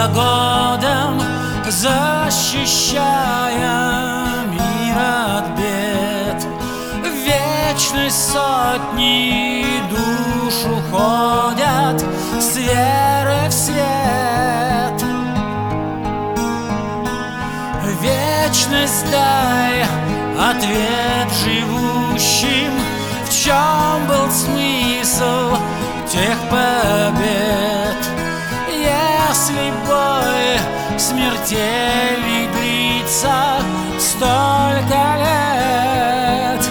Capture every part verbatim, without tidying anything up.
за годом, защищая мир от бед. В вечность сотни душ уходят с веры в свет. Вечность дай ответ живущим, в чем был смысл тех побед. Если бой смертельный длится столько лет,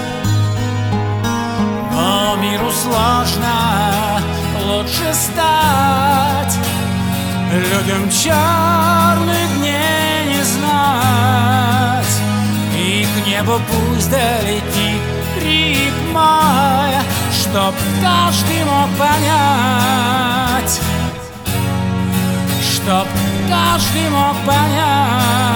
но миру сложно лучше стать, людям черных дней не знать. И к небу пусть долетит крик мой, чтоб каждый мог понять, чтоб каждый мог понять.